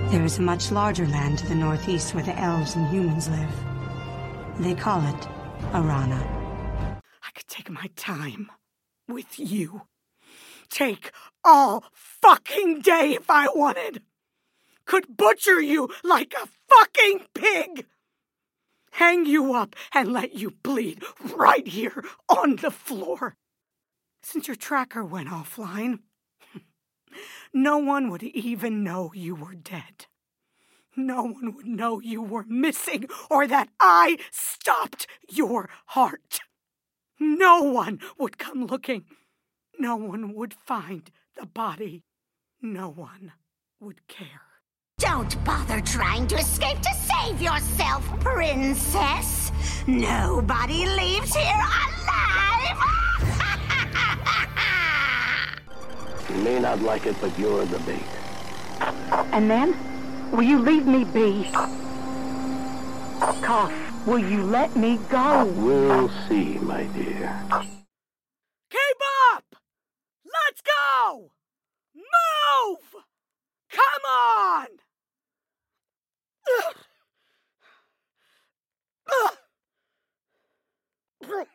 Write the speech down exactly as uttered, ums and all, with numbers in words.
There is a much larger land to the northeast where the elves and humans live. They call it Arana. I could take my time with you. Take all fucking day if I wanted. Could butcher you like a fucking pig. Hang you up and let you bleed right here on the floor. Since your tracker went offline, no one would even know you were dead. No one would know you were missing or that I stopped your heart. No one would come looking. No one would find the body. No one would care. Don't bother trying to escape to save yourself, princess. Nobody leaves here alive. You may not like it, but you're the bait. And then? Will you leave me be? Koth, will you let me go? We'll see, my dear. Keep up! Let's go! Move! Come on! Ugh. Ugh.